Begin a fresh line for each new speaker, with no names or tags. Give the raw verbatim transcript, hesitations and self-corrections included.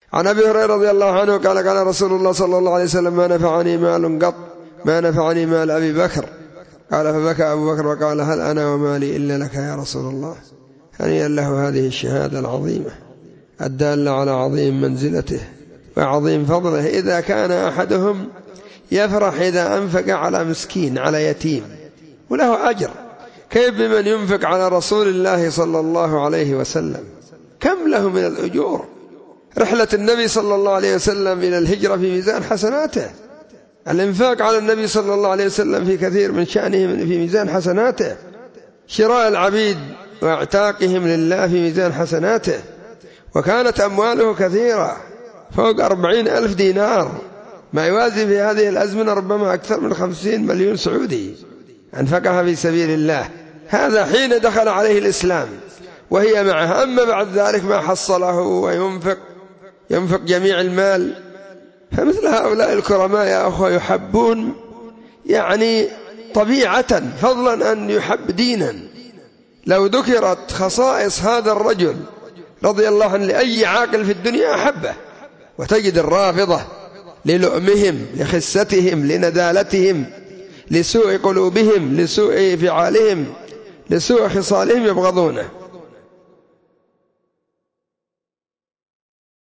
عن أبي هريرة رضي الله عنه قال قال رسول الله صلى الله عليه وسلم ما نفعني مال قط ما نفعني مال أبي بكر. قال فبكى أبو بكر وقال هل أنا ومالي إلا لك يا رسول الله. هنيئا له هذه الشهادة العظيمة الدالة على عظيم منزلته وعظيم فضله. إذا كان أحدهم يفرح إذا أنفق على مسكين على يتيم وله أجر، كيف بمن ينفق على رسول الله صلى الله عليه وسلم؟ كم له من الأجور. رحلة النبي صلى الله عليه وسلم إلى الهجرة في ميزان حسناته، الإنفاق على النبي صلى الله عليه وسلم في كثير من شأنه في ميزان حسناته، شراء العبيد واعتاقهم لله في ميزان حسناته. وكانت أمواله كثيرة فوق أربعين ألف دينار، ما يوازي في هذه الأزمنة ربما أكثر من خمسين مليون سعودي أنفقها في سبيل الله. هذا حين دخل عليه الإسلام وهي معه. أما بعد ذلك ما حصله وينفق ينفق جميع المال. فمثل هؤلاء الكرماء يا أخوة يحبون يعني طبيعة فضلا أن يحب دينا. لو ذكرت خصائص هذا الرجل رضي الله عنه لأي عاقل في الدنيا أحبه. وتجد الرافضة للؤمهم لخستهم لندالتهم لسوء قلوبهم لسوء فعالهم لسوء خصالهم يبغضونه.